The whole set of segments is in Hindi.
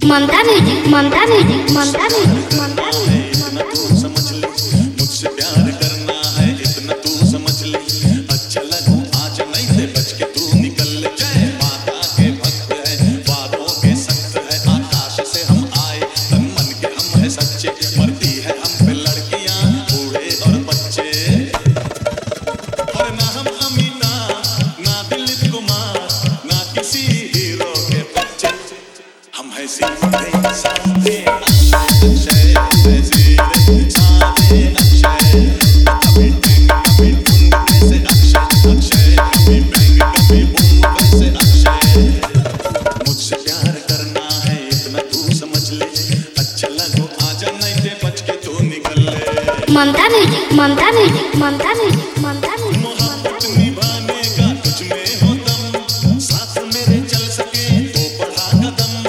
ममता music, Mamta music, Mamta music, Mamta music. इतना तू समझ ले, मुझसे प्यार करना है इतना तू समझ ले। अच्छा लगूं आज नहीं से बच के तू निकल ले। जय माता के भक्त है, वादों के सख्त है। आकाश से हम आए, तन मन के हम है सच्चे। मरती है हम पे लड़कियां, बूढ़े और बच्चे। और ना हम अमिताभ, ना दिलीप कुमार, ना किसी हीरो के बच्चे। हम है सीधे साधे अक्षय अक्षय, सीधे साधे अक्षय। कभी टैंग कभी बूम कैसे अक्षय अक्षय, कभी बैंग कभी बूम कैसे अक्षय। मुझसे प्यार करना है इतना तू समझ ले। अच्छा लगो आजा नहीं ते बच के तू निकल ले। Mamta music, Mamta music, Mamta music, Mamta music. मोहब्बत निभाने का तुझ में हो दम, साथ मेरे चल सके तो बढ़ा कदम।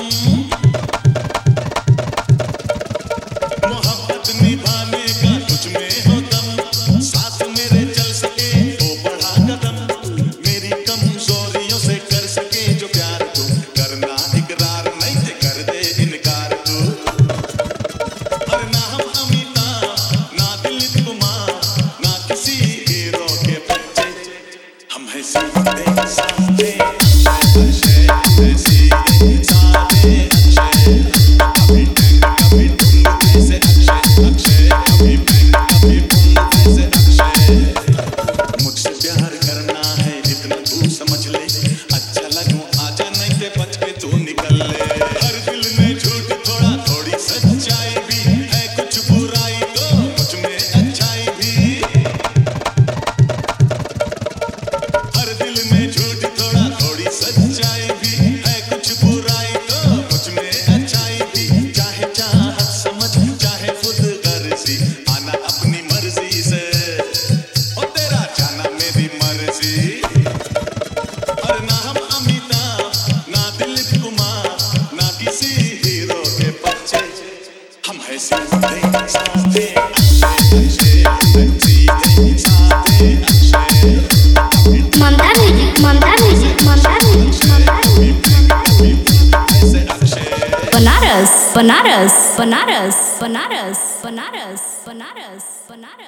मोहब्बत निभाने का तुझ में हो दम, साथ मेरे चल सके तो बढ़ा कदम। मेरी कमजोरियों से कर सके जो प्यार तू, करना इकरार नहीं से कर दे इनकार तू। और ना हम अमिताभ, ना दिलीप कुमार, ना किसी हीरो के बच्चे। हम है सीधे साधे अक्षय अक्षय, सीधे साधे अक्षय। कभी टैंग कभी टुंग कैसे अक्षय अक्षय, कभी बैंग कभी बूम कैसे अक्षय। मुझसे प्यार करना है इतना तू समझ ले। अच्छा लगूं आजा नहीं ते बच के तू निकल ले। हर दिल में झूठ थोड़ा थोड़ी सच्चाई भी है, कुछ बुराई तो मुझ में अच्छाई भी। हर दिल में झूठ थोड़ा थोड़ी सच्चाई भी है, कुछ बुराई तो मुझ में अच्छाई भी। चाहे चाहत समझ चाहे खुद गर्जी, आना अपनी मर्जी से ओ तेरा जाना मेरी मर्जी। और ना हम अमिताभ, ना दिलीप कुमार, ना किसी हीरो के बच्चे। हम है सीधे साधे अक्षय अक्षय, सीधे साधे Akshay. Mamta music, Mamta music, Mamta music, Mamta music. Banaras Banaras Banaras Banaras Banaras Banaras Banaras.